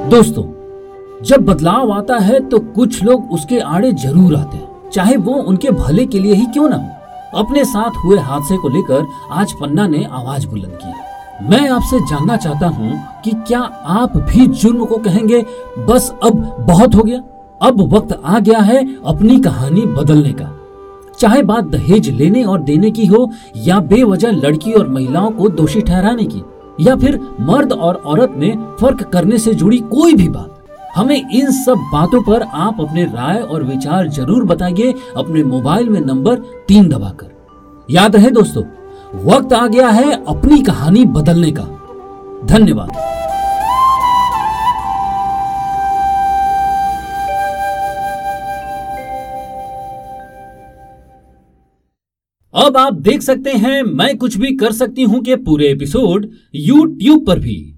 दोस्तों, जब बदलाव आता है तो कुछ लोग उसके आड़े जरूर आते हैं, चाहे वो उनके भले के लिए ही क्यों ना हो। अपने साथ हुए हादसे को लेकर आज पन्ना ने आवाज बुलंद की है। मैं आपसे जानना चाहता हूँ कि क्या आप भी जुर्म को कहेंगे बस अब बहुत हो गया, अब वक्त आ गया है अपनी कहानी बदलने का। चाहे बात दहेज लेने और देने की हो, या बेवजह लड़की और महिलाओं को दोषी ठहराने की, या फिर मर्द और औरत में फर्क करने से जुड़ी कोई भी बात, हमें इन सब बातों पर आप अपने राय और विचार जरूर बताइए अपने मोबाइल में नंबर 3 दबाकर। याद रहे दोस्तों, वक्त आ गया है अपनी कहानी बदलने का। धन्यवाद। अब आप देख सकते हैं मैं कुछ भी कर सकती हूं के पूरे एपिसोड YouTube पर भी।